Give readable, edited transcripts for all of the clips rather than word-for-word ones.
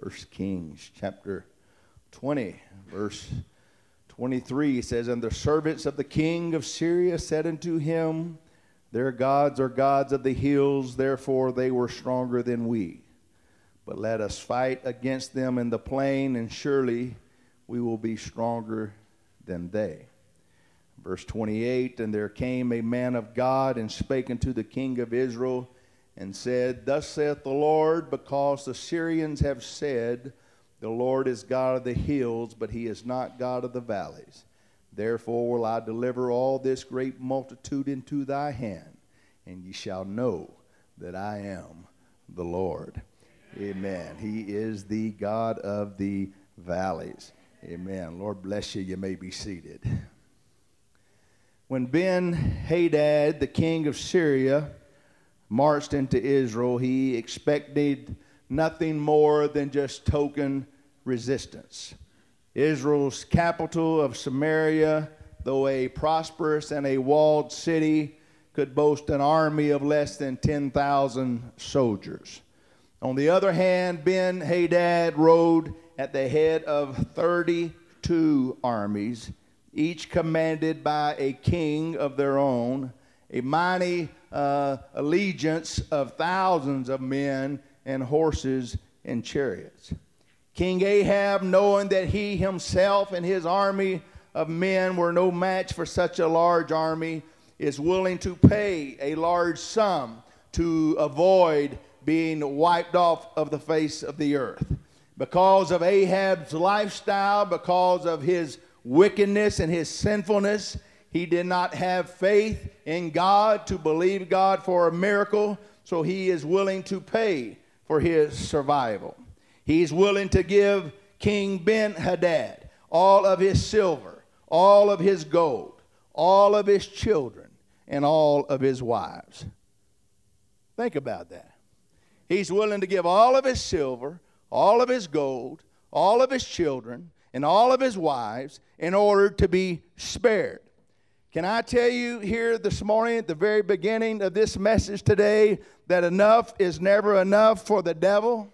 1 Kings chapter 20, verse 23 says, And the servants of the king of Syria said unto him, Their gods are gods of the hills, therefore they were stronger than we. But let us fight against them in the plain, and surely we will be stronger than they. Verse 28, And there came a man of God, and spake unto the king of Israel, and said, Thus saith the Lord, because the Syrians have said, The Lord is God of the hills, but he is not God of the valleys. Therefore will I deliver all this great multitude into thy hand, and ye shall know that I am the Lord. Amen. He is the God of the valleys. Amen. Lord bless you. You may be seated. When Ben-Hadad, the king of Syria, marched into Israel, he expected nothing more than just token resistance. Israel's capital of Samaria, though a prosperous and a walled city, could boast an army of less than 10,000 soldiers. On the other hand, Ben-Hadad rode at the head of 32 armies, each commanded by a king of their own, a mighty allegiance of thousands of men and horses and chariots. King Ahab, knowing that he himself and his army of men were no match for such a large army, is willing to pay a large sum to avoid being wiped off of the face of the earth. Because of Ahab's lifestyle, because of his wickedness and his sinfulness, he did not have faith in God to believe God for a miracle, so he is willing to pay for his survival. He's willing to give King Ben-Hadad all of his silver, all of his gold, all of his children, and all of his wives. Think about that. He's willing to give all of his silver, all of his gold, all of his children, and all of his wives in order to be spared. Can I tell you here this morning at the very beginning of this message today that enough is never enough for the devil?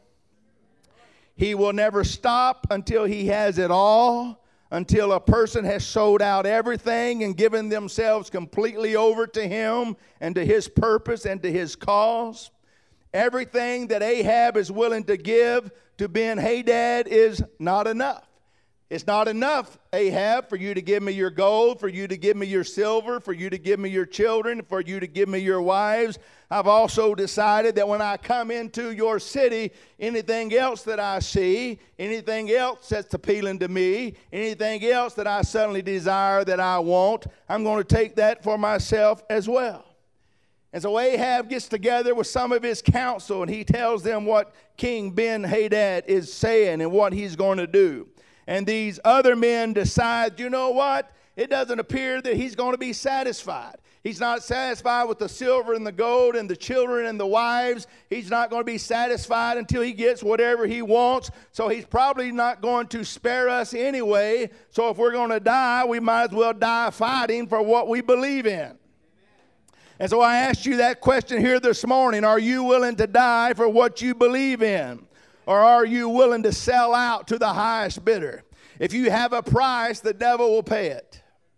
He will never stop until he has it all, until a person has sold out everything and given themselves completely over to him and to his purpose and to his cause. Everything that Ahab is willing to give to Ben-Hadad is not enough. It's not enough, Ahab, for you to give me your gold, for you to give me your silver, for you to give me your children, for you to give me your wives. I've also decided that when I come into your city, anything else that I see, anything else that's appealing to me, anything else that I suddenly desire that I want, I'm going to take that for myself as well. And so Ahab gets together with some of his council, and he tells them what King Ben-Hadad is saying and what he's going to do. And these other men decide, you know what? It doesn't appear that he's going to be satisfied. He's not satisfied with the silver and the gold and the children and the wives. He's not going to be satisfied until he gets whatever he wants. So he's probably not going to spare us anyway. So if we're going to die, we might as well die fighting for what we believe in. And so I asked you that question here this morning. Are you willing to die for what you believe in? Or are you willing to sell out to the highest bidder? If you have a price, the devil will pay it.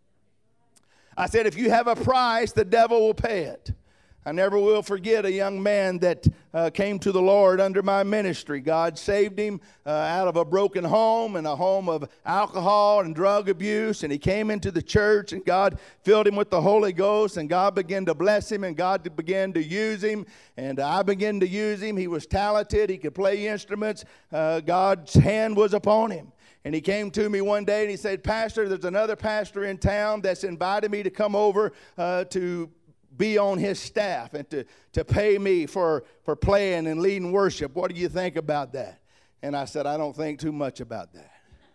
I said, if you have a price, the devil will pay it. I never will forget a young man that came to the Lord under my ministry. God saved him out of a broken home and a home of alcohol and drug abuse. And he came into the church, and God filled him with the Holy Ghost. And God began to bless him, and God began to use him. And I began to use him. He was talented. He could play instruments. God's hand was upon him. And he came to me one day and he said, Pastor, there's another pastor in town that's invited me to come over to be on his staff and to pay me for playing and leading worship. What do you think about that? And I said, I don't think too much about that.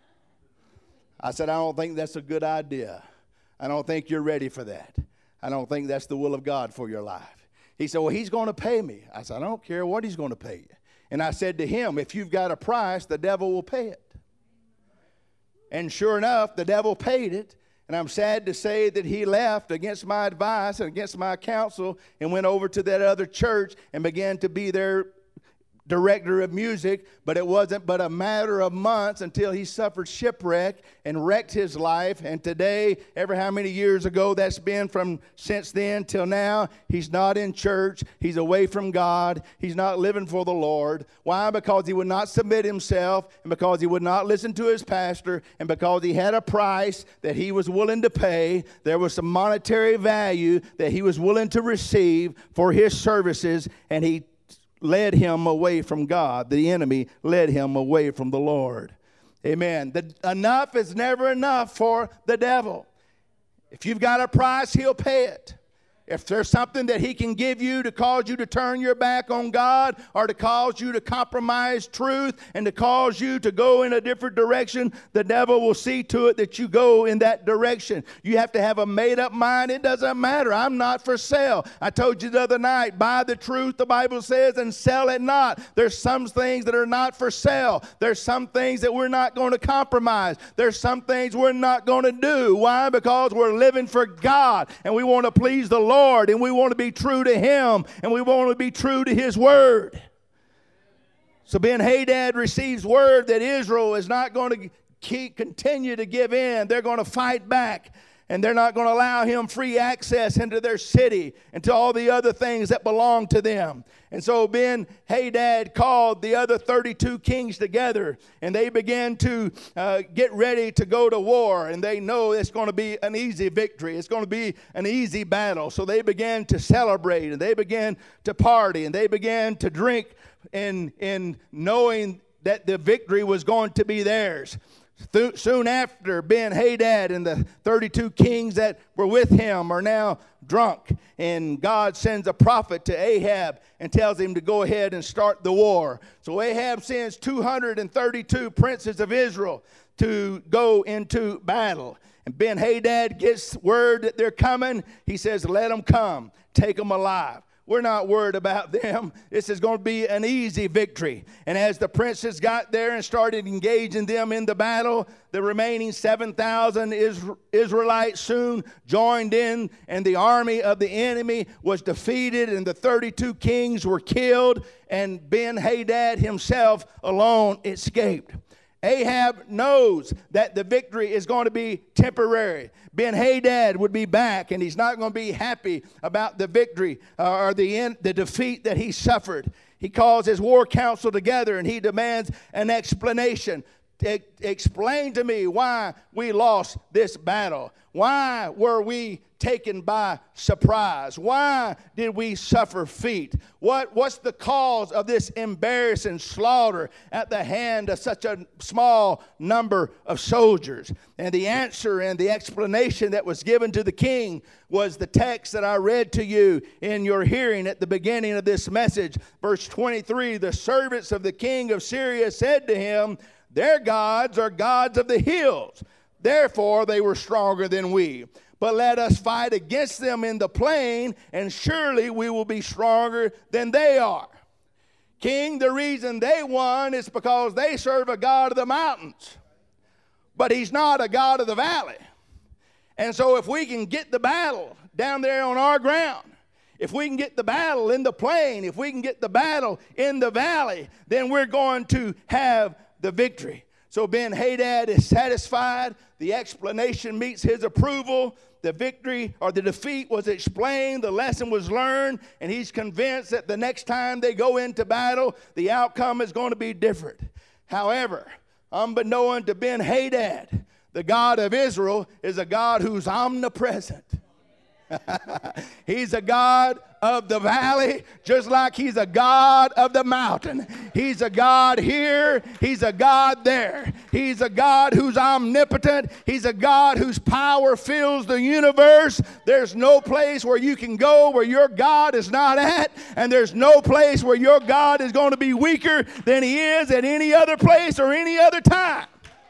I said, I don't think that's a good idea. I don't think you're ready for that. I don't think that's the will of God for your life. He said, well, he's going to pay me. I said, I don't care what he's going to pay you. And I said to him, if you've got a price, the devil will pay it. And sure enough, the devil paid it. And I'm sad to say that he left against my advice and against my counsel and went over to that other church and began to be there director of music, but it wasn't but a matter of months until he suffered shipwreck and wrecked his life. And today, ever how many years ago that's been from since then till now, he's not in church. He's away from God. He's not living for the Lord. Why? Because he would not submit himself, and because he would not listen to his pastor, and because he had a price that he was willing to pay. There was some monetary value that he was willing to receive for his services, and he led him away from God. The enemy led him away from the Lord. Amen. Enough is never enough for the devil. If you've got a price, he'll pay it. If there's something that he can give you to cause you to turn your back on God, or to cause you to compromise truth, and to cause you to go in a different direction, the devil will see to it that you go in that direction. You have to have a made-up mind. It doesn't matter. I'm not for sale. I told you the other night, buy the truth, the Bible says, and sell it not. There's some things that are not for sale. There's some things that we're not going to compromise. There's some things we're not going to do. Why? Because we're living for God, and we want to please the Lord. And we want to be true to him, and we want to be true to his word. So Ben-Hadad receives word that Israel is not going to continue to give in. They're going to fight back, and they're not going to allow him free access into their city and to all the other things that belong to them. And so Ben-Hadad called the other 32 kings together, and they began to get ready to go to war. And they know it's going to be an easy victory. It's going to be an easy battle. So they began to celebrate, and they began to party, and they began to drink in knowing that the victory was going to be theirs. Soon after, Ben-Hadad and the 32 kings that were with him are now drunk, and God sends a prophet to Ahab and tells him to go ahead and start the war. So Ahab sends 232 princes of Israel to go into battle. And Ben-Hadad gets word that they're coming. He says, let them come. Take them alive. We're not worried about them. This is going to be an easy victory. And as the princes got there and started engaging them in the battle, the remaining 7,000 Israelites soon joined in, and the army of the enemy was defeated, and the 32 kings were killed, and Ben-Hadad himself alone escaped. Ahab knows that the victory is going to be temporary. Ben-Hadad would be back, and he's not going to be happy about the victory or the defeat that he suffered. He calls his war council together, and he demands an explanation. Explain to me why we lost this battle. Why were we taken by surprise? Why did we suffer defeat? What's the cause of this embarrassing slaughter at the hand of such a small number of soldiers? And the answer and the explanation that was given to the king was the text that I read to you in your hearing at the beginning of this message. Verse 23, the servants of the king of Syria said to him, their gods are gods of the hills. Therefore they were stronger than we. But let us fight against them in the plain, and surely we will be stronger than they are. King, the reason they won is because they serve a God of the mountains. But he's not a God of the valley. And so if we can get the battle down there on our ground, if we can get the battle in the plain, if we can get the battle in the valley, then we're going to have the victory. So Ben-Hadad is satisfied. The explanation meets his approval. The victory or the defeat was explained. The lesson was learned. And he's convinced that the next time they go into battle, the outcome is going to be different. However, unbeknown to Ben-Hadad, the God of Israel is a God who's omnipresent. He's a God of the valley, just like he's a God of the mountain. He's a God here. He's a God there. He's a God who's omnipotent. He's a God whose power fills the universe. There's no place where you can go where your God is not at, and there's no place where your God is going to be weaker than he is at any other place or any other time.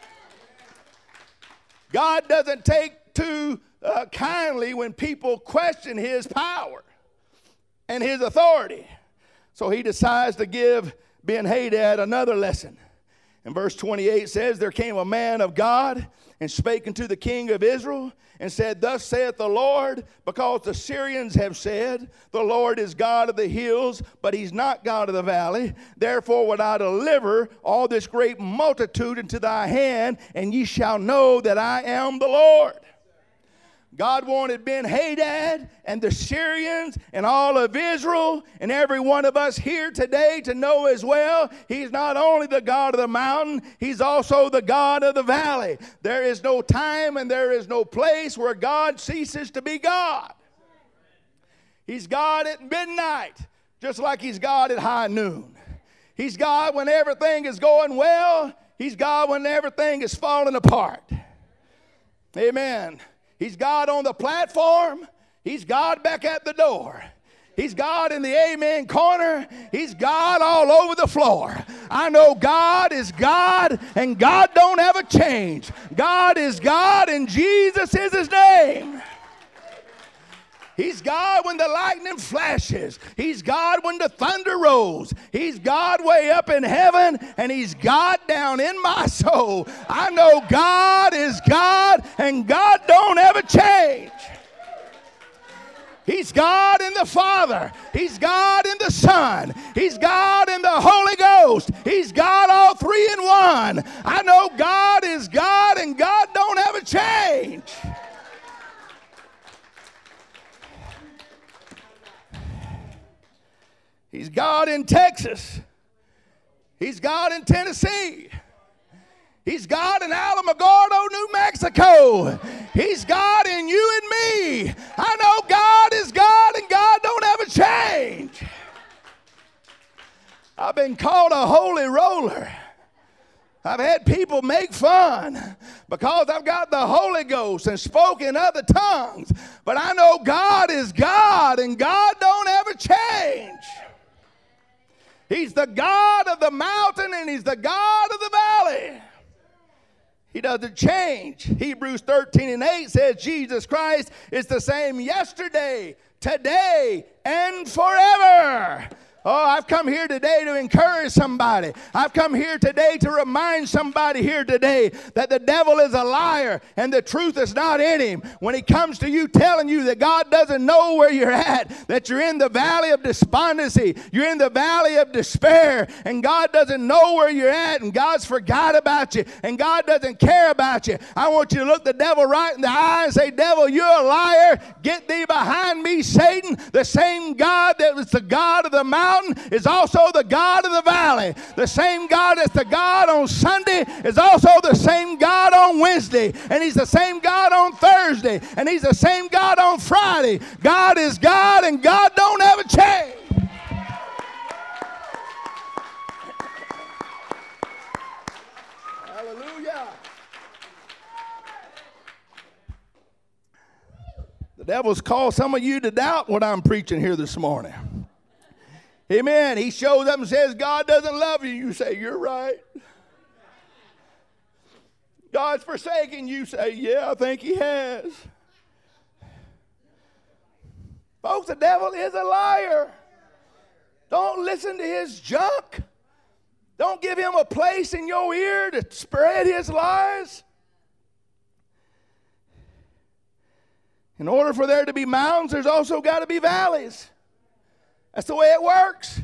God doesn't take too kindly when people question his power and his authority. So he decides to give Ben-Hadad another lesson. And verse 28 says, there came a man of God and spake unto the king of Israel and said, thus saith the Lord, because the Syrians have said, the Lord is God of the hills, but he's not God of the valley. Therefore would I deliver all this great multitude into thy hand, and ye shall know that I am the Lord. God wanted Ben-Hadad and the Syrians and all of Israel and every one of us here today to know as well, he's not only the God of the mountain, he's also the God of the valley. There is no time and there is no place where God ceases to be God. He's God at midnight, just like he's God at high noon. He's God when everything is going well. He's God when everything is falling apart. Amen. He's God on the platform. He's God back at the door. He's God in the amen corner. He's God all over the floor. I know God is God, and God don't ever change. God is God, and Jesus is his name. He's God when the lightning flashes. He's God when the thunder rolls. He's God way up in heaven, and he's God down in my soul. I know God is God, and God don't ever change. He's God in the Father. He's God in the Son. He's God in the Holy Ghost. He's God all three in one. I know God is God, and God don't ever change. He's God in Texas. He's God in Tennessee. He's God in Alamogordo, New Mexico. He's God in you and me. I know God is God, and God don't ever change. I've been called a holy roller. I've had people make fun because I've got the Holy Ghost and spoke in other tongues. But I know God is God, and God don't ever change. He's the God of the mountain, and he's the God of the valley. He doesn't change. Hebrews 13:8 says Jesus Christ is the same yesterday, today, and forever. Oh, I've come here today to encourage somebody. I've come here today to remind somebody here today that the devil is a liar and the truth is not in him. When he comes to you telling you that God doesn't know where you're at, that you're in the valley of despondency, you're in the valley of despair, and God doesn't know where you're at, and God's forgot about you, and God doesn't care about you. I want you to look the devil right in the eye and say, devil, you're a liar. Get thee behind me, Satan. The same God that was the God of the mountain is also the God of the valley. The same God that's the God on Sunday is also the same God on Wednesday. And he's the same God on Thursday. And he's the same God on Friday. God is God, and God don't ever change. Hallelujah. The devil's caused some of you to doubt what I'm preaching here this morning. Amen. He shows up and says, God doesn't love you. You say, you're right. God's forsaken you. Say, yeah, I think he has. Folks, the devil is a liar. Don't listen to his junk. Don't give him a place in your ear to spread his lies. In order for there to be mountains, there's also got to be valleys. That's the way it works.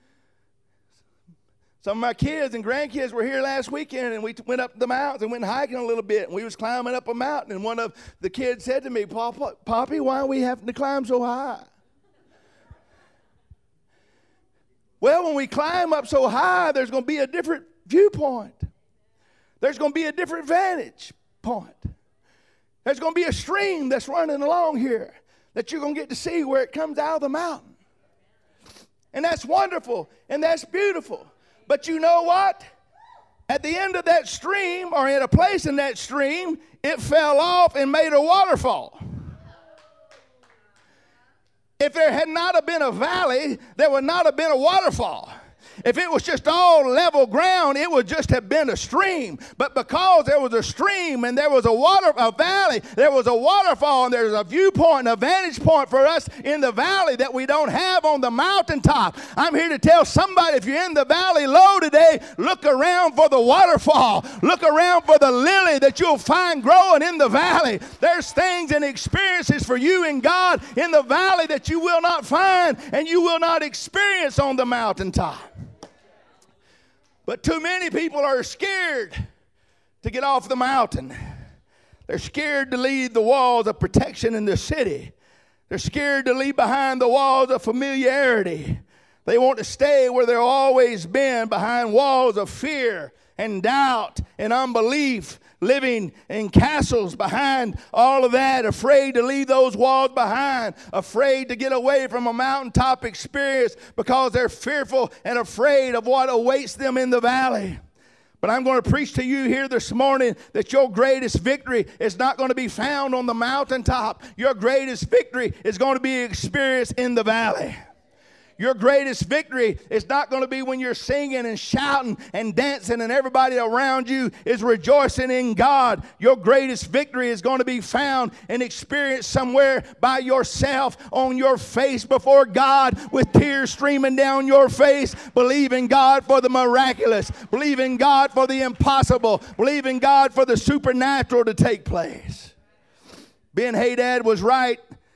Some of my kids and grandkids were here last weekend, and we went up the mountains and went hiking a little bit. And we was climbing up a mountain, and one of the kids said to me, Poppy, why are we having to climb so high? Well, when we climb up so high, there's going to be a different viewpoint. There's going to be a different vantage point. There's going to be a stream that's running along here that you're going to get to see where it comes out of the mountain. And that's wonderful, and that's beautiful. But you know what? At the end of that stream, or in a place in that stream, it fell off and made a waterfall. If there had not have been a valley, there would not have been a waterfall. If it was just all level ground, it would just have been a stream. But because there was a stream and there was a valley, there was a waterfall, and there's a viewpoint, a vantage point for us in the valley that we don't have on the mountaintop. I'm here to tell somebody, if you're in the valley low today, look around for the waterfall. Look around for the lily that you'll find growing in the valley. There's things and experiences for you and God in the valley that you will not find and you will not experience on the mountaintop. But too many people are scared to get off the mountain. They're scared to leave the walls of protection in the city. They're scared to leave behind the walls of familiarity. They want to stay where they've always been, behind walls of fear and doubt and unbelief, living in castles behind all of that, afraid to leave those walls behind, afraid to get away from a mountaintop experience because they're fearful and afraid of what awaits them in the valley. But I'm going to preach to you here this morning that your greatest victory is not going to be found on the mountaintop. Your greatest victory is going to be experienced in the valley. Your greatest victory is not going to be when you're singing and shouting and dancing and everybody around you is rejoicing in God. Your greatest victory is going to be found and experienced somewhere by yourself, on your face before God, with tears streaming down your face, believing God for the miraculous, believing God for the impossible, believing God for the supernatural to take place. Ben-Hadad was right.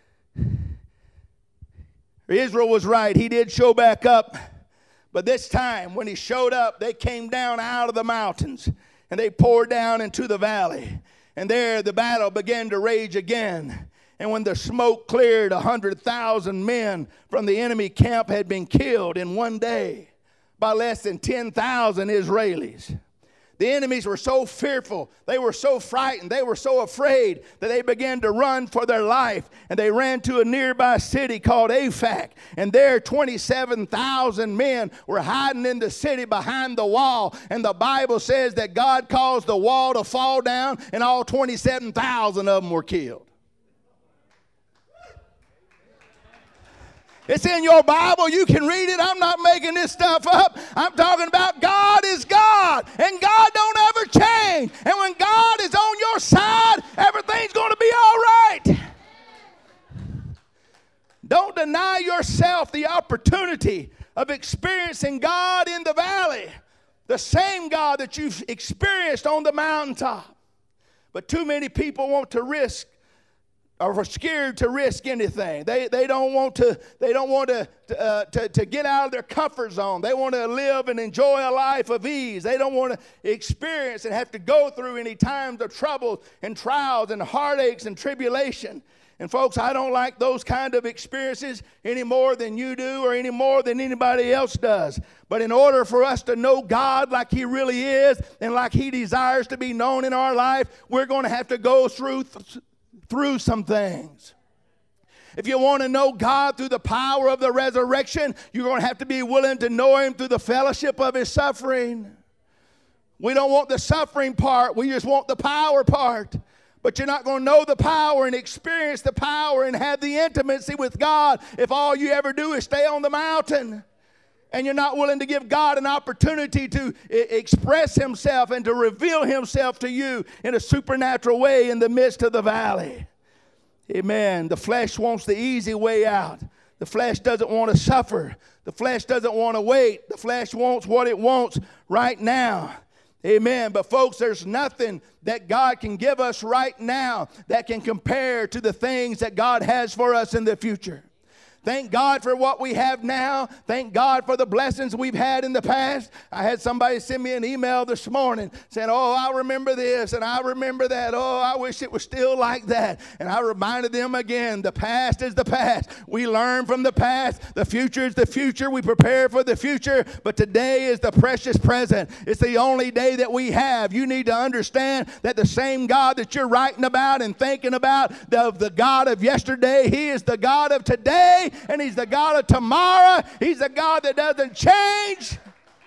Israel was right. He did show back up. But this time, when he showed up, they came down out of the mountains and they poured down into the valley. And there the battle began to rage again. And when the smoke cleared, 100,000 men from the enemy camp had been killed in one day by less than 10,000 Israelis. The enemies were so fearful, they were so frightened, they were so afraid that they began to run for their life. And they ran to a nearby city called Aphek. And there 27,000 men were hiding in the city behind the wall. And the Bible says that God caused the wall to fall down and all 27,000 of them were killed. It's in your Bible. You can read it. I'm not making this stuff up. I'm talking about God is God, and God don't ever change. And when God is on your side, everything's going to be all right. Don't deny yourself the opportunity of experiencing God in the valley, the same God that you've experienced on the mountaintop. But too many people want to risk, or are scared to risk anything. They don't want to get out of their comfort zone. They want to live and enjoy a life of ease. They don't want to experience and have to go through any times of trouble and trials and heartaches and tribulation. And folks, I don't like those kind of experiences any more than you do or any more than anybody else does. But in order for us to know God like He really is and like He desires to be known in our life, we're going to have to go through some things. If you want to know God through the power of the resurrection, you're going to have to be willing to know Him through the fellowship of His suffering. We don't want the suffering part. We just want the power part. But you're not going to know the power and experience the power and have the intimacy with God if all you ever do is stay on the mountain. And you're not willing to give God an opportunity to express Himself and to reveal Himself to you in a supernatural way in the midst of the valley. Amen. The flesh wants the easy way out. The flesh doesn't want to suffer. The flesh doesn't want to wait. The flesh wants what it wants right now. Amen. But folks, there's nothing that God can give us right now that can compare to the things that God has for us in the future. Thank God for what we have now. Thank God for the blessings we've had in the past. I had somebody send me an email this morning saying, oh, I remember this and I remember that. Oh, I wish it was still like that. And I reminded them again, the past is the past. We learn from the past. The future is the future. We prepare for the future. But today is the precious present. It's the only day that we have. You need to understand that the same God that you're writing about and thinking about, the God of yesterday, He is the God of today. And He's the God of tomorrow. He's the God that doesn't change.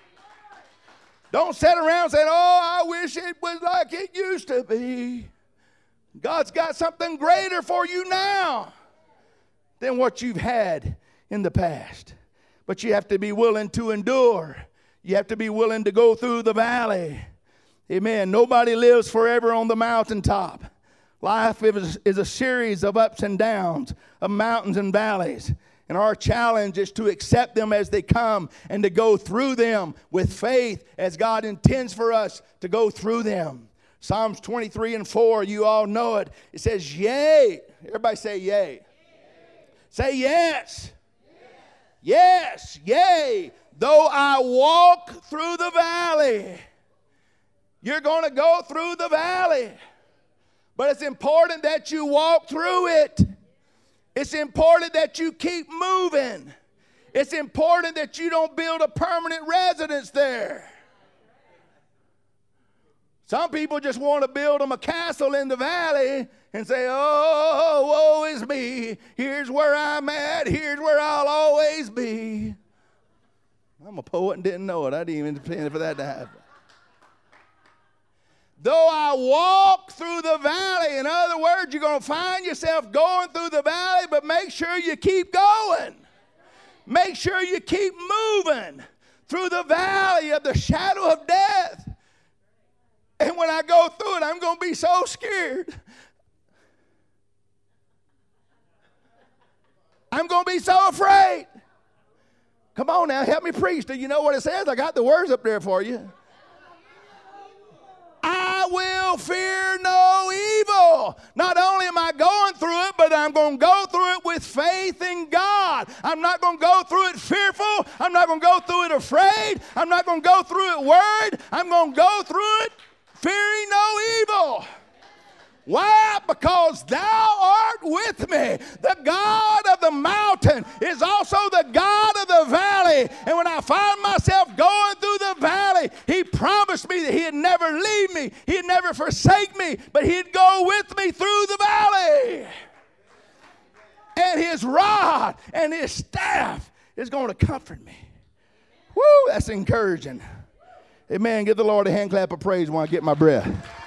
Don't sit around saying, oh, I wish it was like it used to be. God's got something greater for you now than what you've had in the past. But you have to be willing to endure You have to be willing to go through the valley. Amen. Nobody lives forever on the mountaintop. Life is a series of ups and downs, of mountains and valleys. And our challenge is to accept them as they come and to go through them with faith as God intends for us to go through them. Psalms 23:4, you all know it. It says, yea. Everybody say yea. Yea. Say yes. Yes, yea. Though I walk through the valley. You're going to go through the valley. But it's important that you walk through it. It's important that you keep moving. It's important that you don't build a permanent residence there. Some people just want to build them a castle in the valley and say, oh, woe is me. Here's where I'm at. Here's where I'll always be. I'm a poet and didn't know it. I didn't even intend for that to happen. Though I walk through the valley, in other words, you're going to find yourself going through the valley, but make sure you keep going. Make sure you keep moving through the valley of the shadow of death. And when I go through it, I'm going to be so scared. I'm going to be so afraid. Come on now, help me preach. Do you know what it says? I got the words up there for you. I will fear no evil. Not only am I going through it, but I'm going to go through it with faith in God. I'm not going to go through it fearful. I'm not going to go through it afraid. I'm not going to go through it worried. I'm going to go through it fearing no evil. Why? Because thou art with me. The God of the mountain is also the God of the valley. And when I find myself going through the valley, he promised me that he'd never leave me. He'd never forsake me, but he'd go with me through the valley. And his rod and his staff is going to comfort me. Woo, that's encouraging. Amen. Give the Lord a hand clap of praise when I get my breath.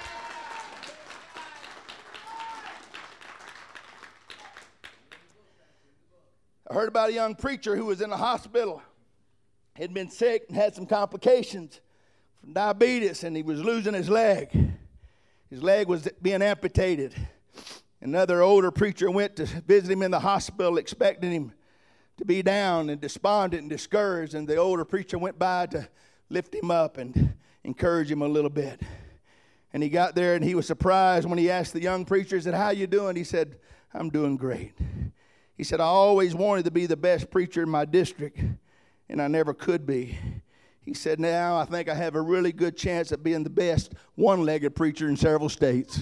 I heard about a young preacher who was in the hospital. Had been sick and had some complications from diabetes, and he was losing his leg. His leg was being amputated. Another older preacher went to visit him in the hospital, expecting him to be down and despondent and discouraged, and the older preacher went by to lift him up and encourage him a little bit. And he got there, and he was surprised when he asked the young preacher, he said, "How you doing?" He said, "I'm doing great." He said, "I always wanted to be the best preacher in my district, and I never could be." He said, "Now I think I have a really good chance at being the best one-legged preacher in several states."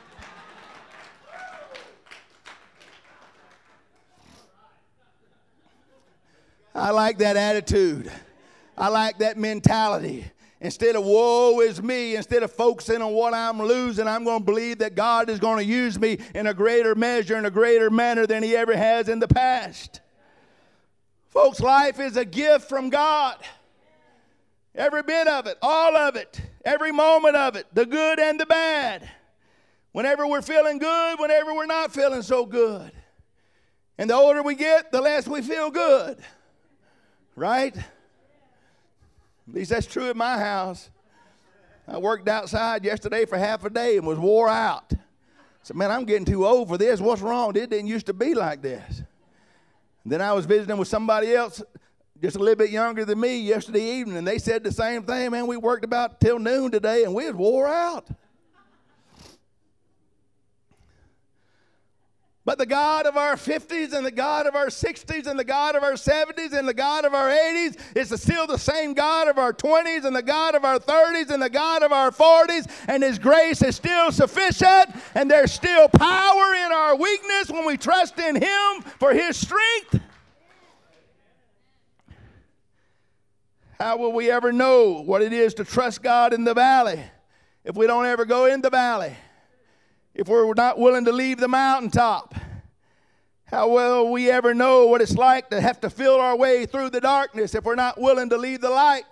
I like that attitude. I like that mentality. Instead of woe is me, instead of focusing on what I'm losing, I'm going to believe that God is going to use me in a greater measure, in a greater manner than he ever has in the past. Folks, life is a gift from God. Every bit of it, all of it, every moment of it, the good and the bad. Whenever we're feeling good, whenever we're not feeling so good. And the older we get, the less we feel good. Right? At least that's true at my house. I worked outside yesterday for half a day and was wore out. I said, "Man, I'm getting too old for this. What's wrong? It didn't used to be like this." And then I was visiting with somebody else just a little bit younger than me yesterday evening, and they said the same thing. "Man, we worked about till noon today, and we was wore out." But the God of our 50s and the God of our 60s and the God of our 70s and the God of our 80s is still the same God of our 20s and the God of our 30s and the God of our 40s, and his grace is still sufficient, and there's still power in our weakness when we trust in him for his strength. How will we ever know what it is to trust God in the valley if we don't ever go in the valley? If we're not willing to leave the mountaintop? How will we ever know what it's like to have to feel our way through the darkness if we're not willing to leave the light?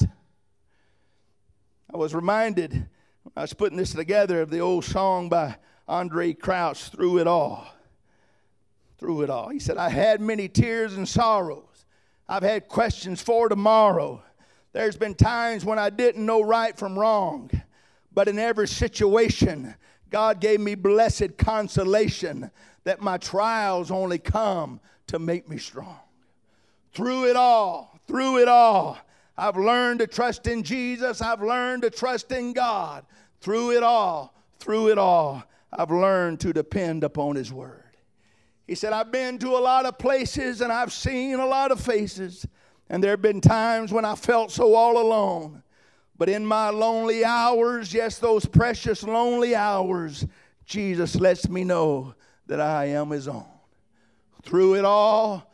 I was reminded, when I was putting this together, of the old song by Andre Crouch, "Through It All." Through it all. He said, "I had many tears and sorrows. I've had questions for tomorrow. There's been times when I didn't know right from wrong. But in every situation, God gave me blessed consolation that my trials only come to make me strong. Through it all, I've learned to trust in Jesus. I've learned to trust in God. Through it all, I've learned to depend upon His Word. He said, I've been to a lot of places and I've seen a lot of faces. And there have been times when I felt so all alone. But in my lonely hours, yes, those precious lonely hours, Jesus lets me know that I am His own. Through it all,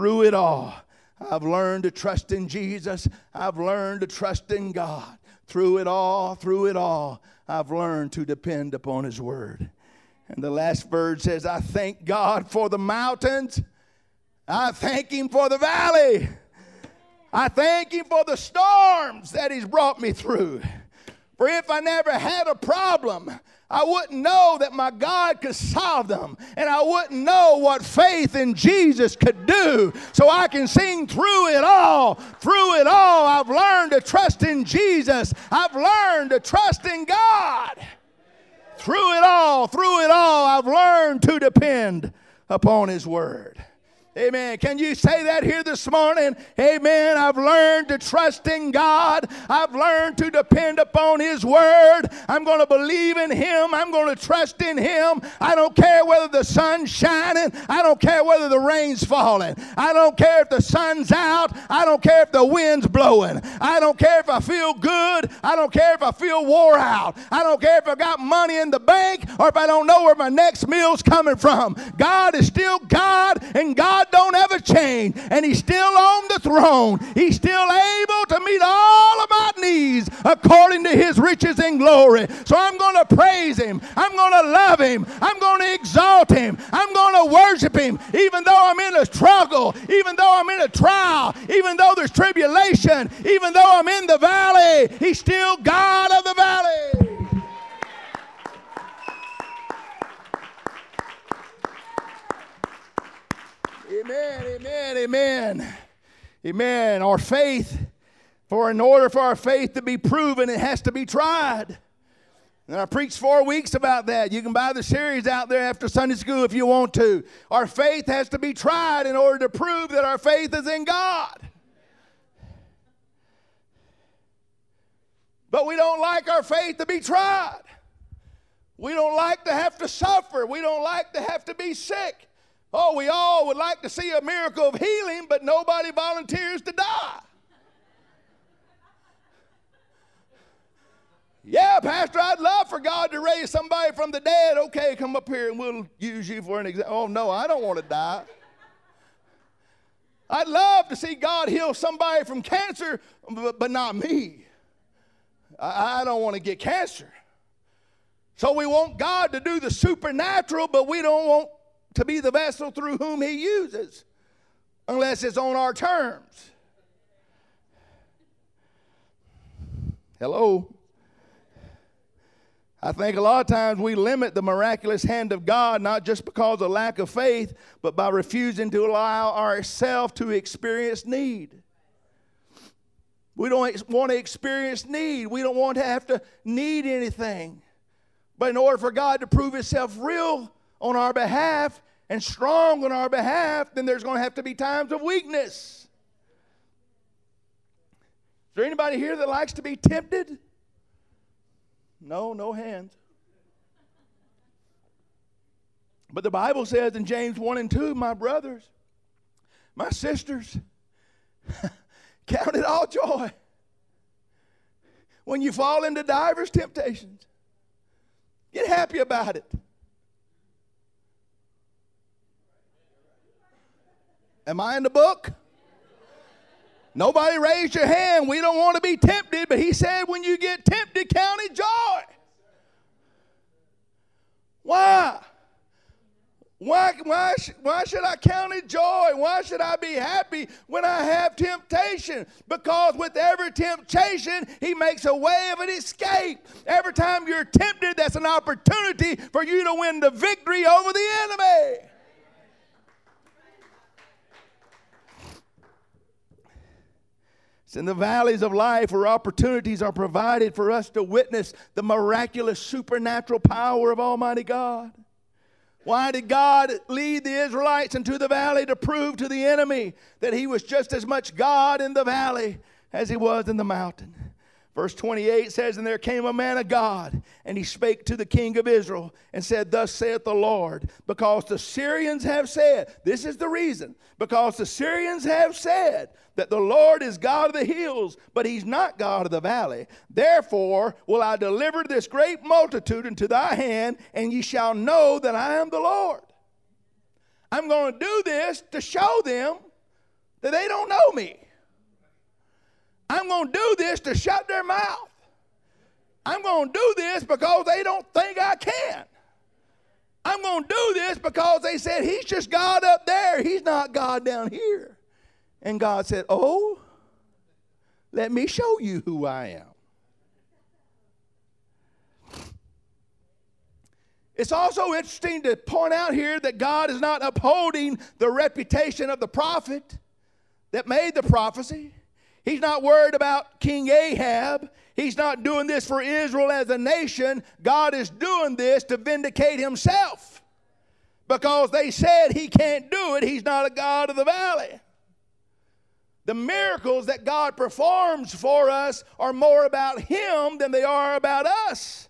I've learned to trust in Jesus. I've learned to trust in God. Through it all, I've learned to depend upon His Word. And the last verse says, I thank God for the mountains. I thank Him for the valley. I thank Him for the storms that He's brought me through. For if I never had a problem, I wouldn't know that my God could solve them. And I wouldn't know what faith in Jesus could do. So I can sing through it all. Through it all, I've learned to trust in Jesus. I've learned to trust in God. Through it all, I've learned to depend upon His Word. Amen. Can you say that here this morning? Amen. I've learned to trust in God. I've learned to depend upon His Word. I'm going to believe in Him. I'm going to trust in Him. I don't care whether the sun's shining. I don't care whether the rain's falling. I don't care if the sun's out. I don't care if the wind's blowing. I don't care if I feel good. I don't care if I feel wore out. I don't care if I got money in the bank or if I don't know where my next meal's coming from. God is still God, and God don't ever change, and He's still on the throne. He's still able to meet all of my needs according to His riches and glory. So I'm going to praise Him. I'm going to love Him. I'm going to exalt Him. I'm going to worship Him even though I'm in a struggle, even though I'm in a trial, even though there's tribulation, even though I'm in the valley. He's still God of the valley. Amen. Our faith, in order for our faith to be proven, it has to be tried. And I preached 4 weeks about that. You can buy the series out there after Sunday school if you want to. Our faith has to be tried in order to prove that our faith is in God. But we don't like our faith to be tried. We don't like to have to suffer. We don't like to have to be sick. Oh, we all would like to see a miracle of healing, but nobody volunteers to die. Yeah, Pastor, I'd love for God to raise somebody from the dead. Okay, come up here and we'll use you for an example. Oh, no, I don't want to die. I'd love to see God heal somebody from cancer, but not me. I don't want to get cancer. So we want God to do the supernatural, but we don't want to be the vessel through whom He uses, unless it's on our terms. Hello? I think a lot of times we limit the miraculous hand of God not just because of lack of faith, but by refusing to allow ourselves to experience need. We don't want to experience need. We don't want to have to need anything. But in order for God to prove Himself real on our behalf and strong on our behalf, then there's going to have to be times of weakness. Is there anybody here that likes to be tempted? No hands. But the Bible says in James 1 and 2, my brothers, my sisters, count it all joy when you fall into divers temptations. Get happy about it. Am I in the book? Nobody raised your hand. We don't want to be tempted, but he said when you get tempted, count it joy. Why? Why should I count it joy? Why should I be happy when I have temptation? Because with every temptation, he makes a way of an escape. Every time you're tempted, that's an opportunity for you to win the victory over the enemy. It's in the valleys of life where opportunities are provided for us to witness the miraculous supernatural power of Almighty God. Why did God lead the Israelites into the valley? To prove to the enemy that he was just as much God in the valley as he was in the mountain. Verse 28 says, and there came a man of God, and he spake to the king of Israel, and said, thus saith the Lord, because the Syrians have said, this is the reason, because the Syrians have said that the Lord is God of the hills, but he's not God of the valley. Therefore will I deliver this great multitude into thy hand, and ye shall know that I am the Lord. I'm going to do this to show them that they don't know me. I'm going to do this to shut their mouth. I'm going to do this because they don't think I can. I'm going to do this because they said he's just God up there. He's not God down here. And God said, oh, let me show you who I am. It's also interesting to point out here that God is not upholding the reputation of the prophet that made the prophecy. He's not worried about King Ahab. He's not doing this for Israel as a nation. God is doing this to vindicate himself. Because they said he can't do it. He's not a God of the valley. The miracles that God performs for us are more about him than they are about us.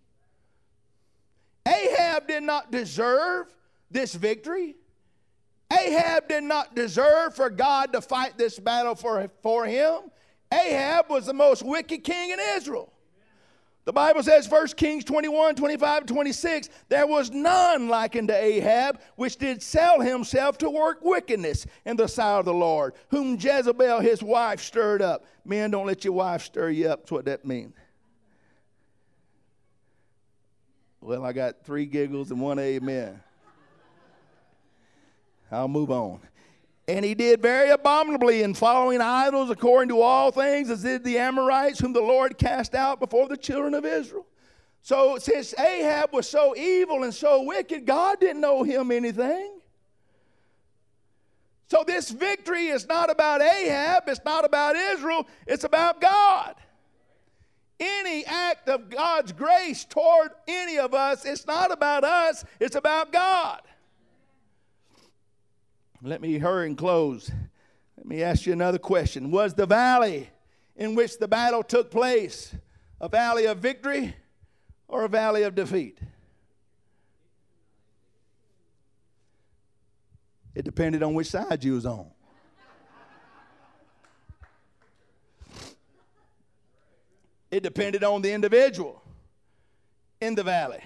Ahab did not deserve this victory. Ahab did not deserve for God to fight this battle for him. Ahab was the most wicked king in Israel. The Bible says, 1 Kings 21, 25, 26, there was none like unto Ahab, which did sell himself to work wickedness in the sight of the Lord, whom Jezebel his wife stirred up. Men, don't let your wife stir you up. That's what that means. Well, I got 3 giggles and 1 amen. I'll move on. And he did very abominably in following idols according to all things, as did the Amorites, whom the Lord cast out before the children of Israel. So since Ahab was so evil and so wicked, God didn't owe him anything. So this victory is not about Ahab, it's not about Israel, it's about God. Any act of God's grace toward any of us, it's not about us, it's about God. Let me hurry and close. Let me ask you another question. Was the valley in which the battle took place a valley of victory or a valley of defeat? It depended on which side you was on. It depended on the individual in the valley.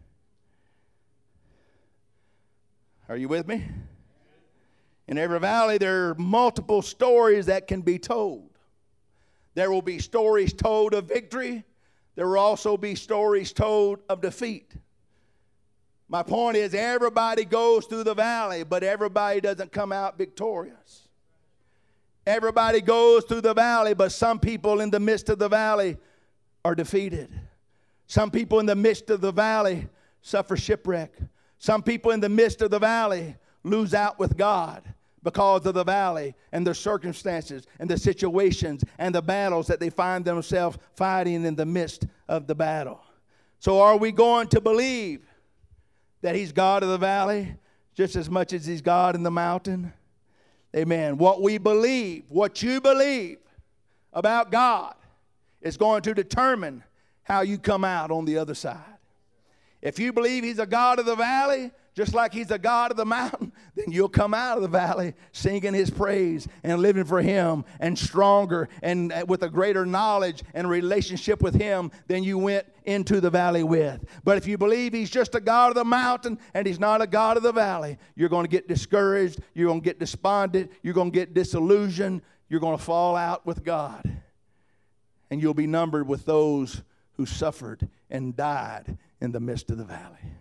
Are you with me? In every valley, there are multiple stories that can be told. There will be stories told of victory. There will also be stories told of defeat. My point is, everybody goes through the valley, but everybody doesn't come out victorious. Everybody goes through the valley, but some people in the midst of the valley are defeated. Some people in the midst of the valley suffer shipwreck. Some people in the midst of the valley lose out with God because of the valley and the circumstances and the situations and the battles that they find themselves fighting in the midst of the battle. So are we going to believe that he's God of the valley just as much as he's God in the mountain? Amen. What we believe, what you believe about God is going to determine how you come out on the other side. If you believe he's a God of the valley, just like he's a God of the mountain, then you'll come out of the valley singing his praise and living for him and stronger and with a greater knowledge and relationship with him than you went into the valley with. But if you believe he's just a God of the mountain and he's not a God of the valley, you're going to get discouraged, you're going to get despondent, you're going to get disillusioned, you're going to fall out with God. And you'll be numbered with those who suffered and died in the midst of the valley.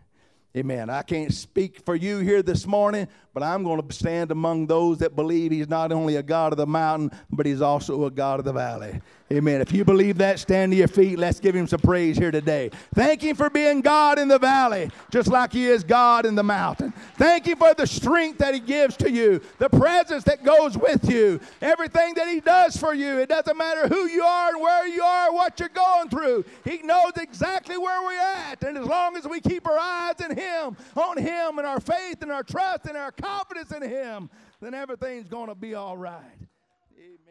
Amen. I can't speak for you here this morning, but I'm going to stand among those that believe he's not only a God of the mountain, but he's also a God of the valley. Amen. If you believe that, stand to your feet. Let's give him some praise here today. Thank him for being God in the valley, just like he is God in the mountain. Thank him for the strength that he gives to you, the presence that goes with you, everything that he does for you. It doesn't matter who you are and where you are, what you're going through. He knows exactly where we're at. And as long as we keep our eyes on him, and our faith and our trust and our confidence in him, then everything's going to be all right. Amen.